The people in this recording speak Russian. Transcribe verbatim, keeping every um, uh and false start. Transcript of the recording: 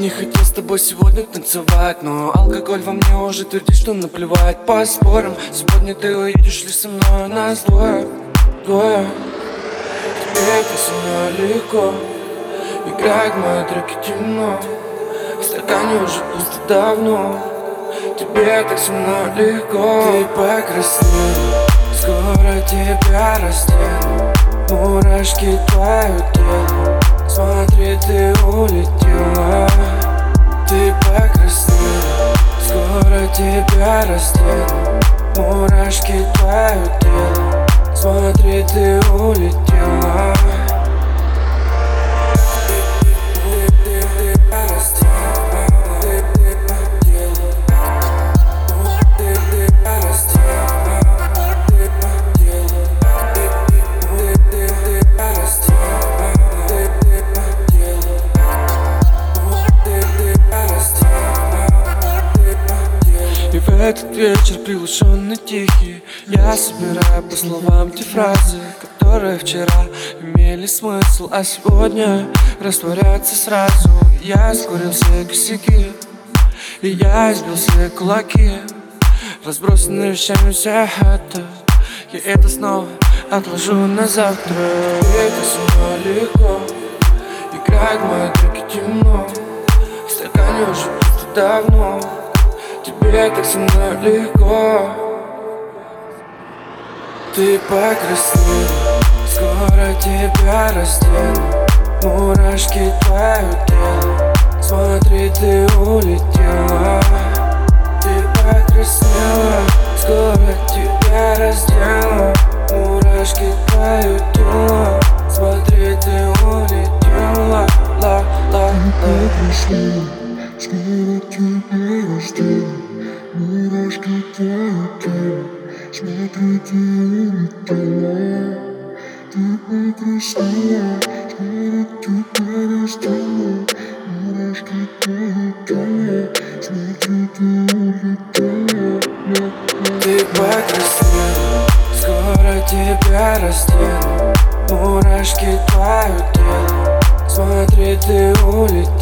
не хотел с тобой сегодня танцевать, но алкоголь во мне уже твердит, что наплевать. Поспорим, сегодня ты уедешь ли со мной, нас двое, двое. Тебе так со мной легко, играет мои треки темно, в стакане уже пусто давно. Тебе так со мной легко. Ты покраснела, скоро тебя раздену, мурашки твое тело, смотри, ты улетела. Ты покраснела, скоро тебя раздену, мурашки твое тело, смотри, ты улетела. И в этот вечер приглушенный тихий я собираю по словам те фразы, которые вчера имели смысл, а сегодня растворяются сразу. Я скурил все косяки, и я избил все кулаки, разбросанные вещами вся хата. Я это снова отложу на завтра. Это со мной легко, играет мои треки темно, в стакане уже пусто давно. Тебе так со мной легко. Ты покраснела, скоро тебя раздену, мурашки твое тело, смотри, ты улетела. Ты покраснела, скоро тебя раздену, мурашки твое тело, смотри, ты улетела. Ла, ла, Ты покраснела, скоро тебя раздену, мурашки твое тело, смотри, ты улетела. Ты покраснела, скоро тебя раздену, мурашки твое тело, смотри, ты улетела. Ты покраснела, скоро тебя раздену, мурашки твое тело, смотри, ты улетела.